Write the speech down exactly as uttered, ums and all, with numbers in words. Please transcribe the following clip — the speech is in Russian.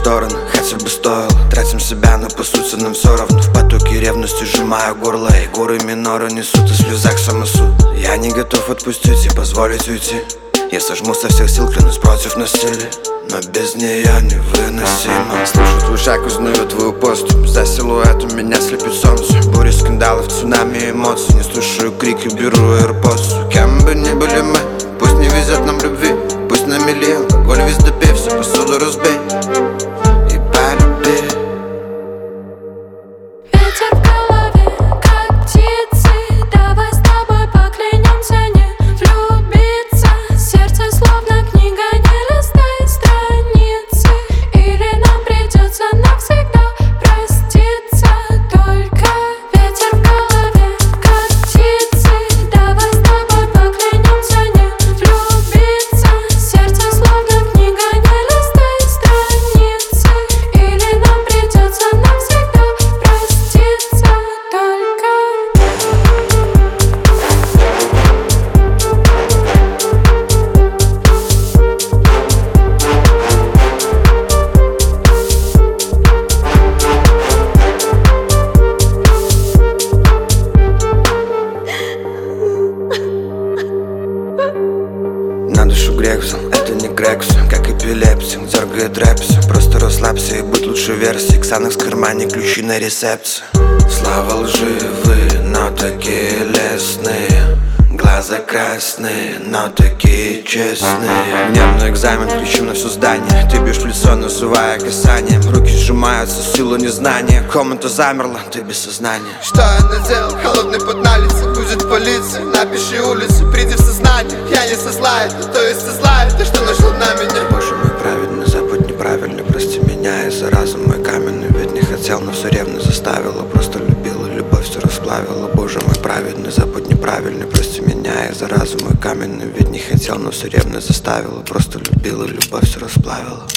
стороны, хотя бы стоило. Тратим себя, но по сути нам все равно. В потоке ревности сжимаю горло, и горы минора несут и в слезах самосуд. Я не готов отпустить и позволить уйти. Я сожму со всех сил, клянусь против насилия, но без нее невыносимо. Слышу твой шаг, узнаю твою посту. За силуэтом меня слепит солнце. Бури скандалов, цунами эмоций. Не слушаю крики, беру AirPods. Кем бы ни были мы, пусть не везет нам любви. Пусть на мели алкоголь везде пей, всю посуду разбей и полюби. Ветер в голове, как птицы. Давай с тобой поклянемся не влюбиться. Сердце словно книга, не листай страницы. Или нам придется навсегда проститься. Только ветер в голове, как птицы. Давай с тобой поклянемся не влюбиться. Сердце словно книга, не листай страницы. Или нам придется навсегда проститься. Только На душу грех взял, это не грекс, как эпилепсия, дергает рэпси. Просто расслабься и будь лучшей версией. Ксанакс в кармане, ключи на рецепции. Слава лживые, но такие лестные. Глаза красные, но такие честные. Нервный экзамен, включим на все здание. Ты бьешь в лицо, называя касанием. Руки сжимаются, сила незнания. Комната замерла, ты без сознания. Что я наделал? Холодный под на лице. Будет полиция, напиши улицу. Приди в сознание, я не со зла, это то есть со зла. Ты что нашел на меня? Боже мой праведный, забудь неправильно. Прости меня из-за разума мой каменный. Ведь не хотел, но все ревность заставила. Просто любила, любовь все расплавила. Боже мой праведный, забудь неправильно. Прости меня из-за разума мой каменный. Ведь не хотел, но все ревность заставила. Просто любила, любовь все расплавила.